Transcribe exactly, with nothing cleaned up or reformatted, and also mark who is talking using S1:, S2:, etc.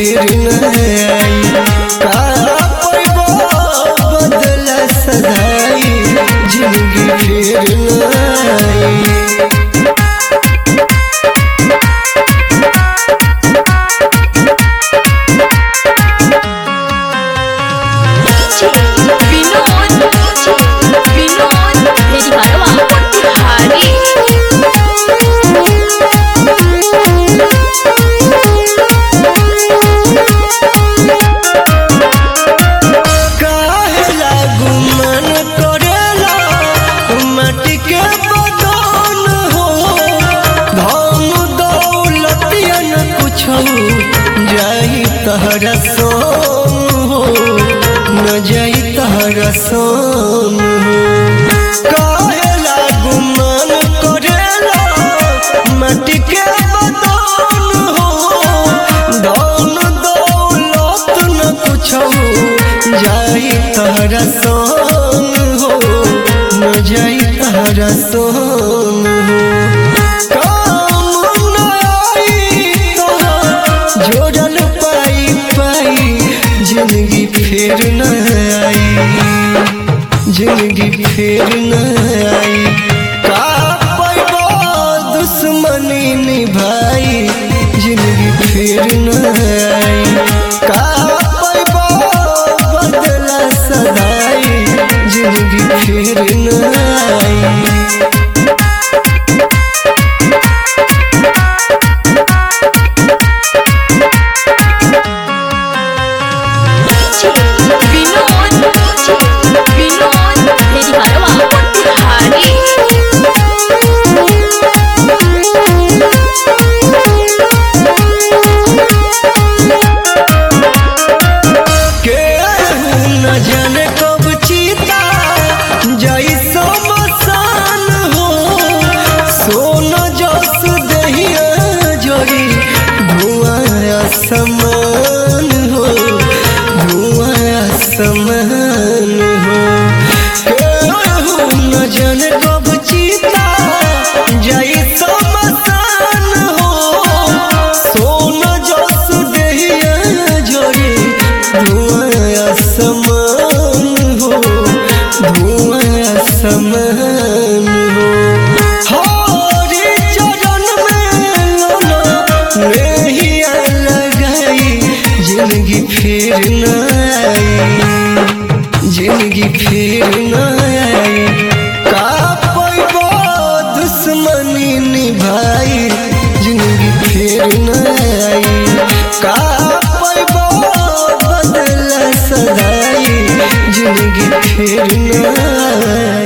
S1: फिर न आई। का पैबो बदला सदाई जिंदगी फिर न आई। जाई तहरा सोम हो न जाई तहरा सोम हो। काहेला गुमान करेला माटी के बदन हो। धन दौलत न कुछो जाई तहरा सोम हो न जाई तहरा सोम हो। जोड़ल पाई पाई जिंदगी फिर न आई। जिंदगी फिर न आई। का पैबो दुश्मनी निभाई जिंदगी फिर न आई। का पैबो बदला सदाई जिंदगी फिर न आई। जाने कब चीता जैसो मसान हो। सोना जस दहिया जोड़ी धुआं समान हो। धुआं समान हो। न जाने कब चीता जैसो मसान हो। सोना जस दहिया जोड़ी धुआं समान धुआं समान हो। हरि चरण में नहिया लगाई जिंदगी फिर न आई। जिंदगी फिर न आई। का पैबो दुश्मनी निभाई जिंदगी फिर न आई। का पैबो बदला सदाई जिंदगी फिर न आई।